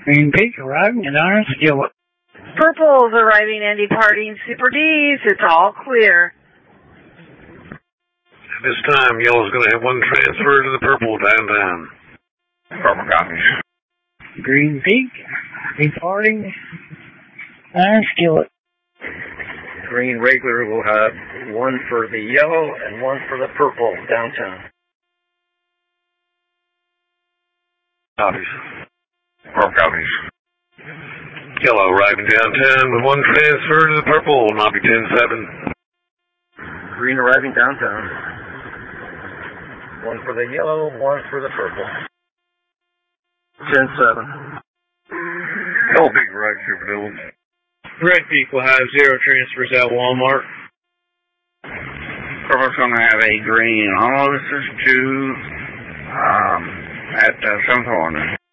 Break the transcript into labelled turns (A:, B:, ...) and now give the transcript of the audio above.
A: Green Peak arriving at Iron Skillet.
B: Purple's arriving and departing Super D's. It's all clear.
C: At this time, Yellow's going to have one transfer to the Purple downtown.
D: Purple copies.
A: Green Peak departing Iron Skillet.
E: Green regular will have one for the Yellow and one for the Purple downtown.
C: Copies.
D: Purple copies.
C: Yellow arriving downtown with one transfer to the Purple, Nobby 10-7.
E: Green arriving downtown. One for the Yellow, one for the Purple. 10-7.
C: Yellow Peak right, Super Dillon.
F: Red Peak will have 0 transfers at Walmart.
D: Purple's going to have a green on all this is 2 at 7th Corner.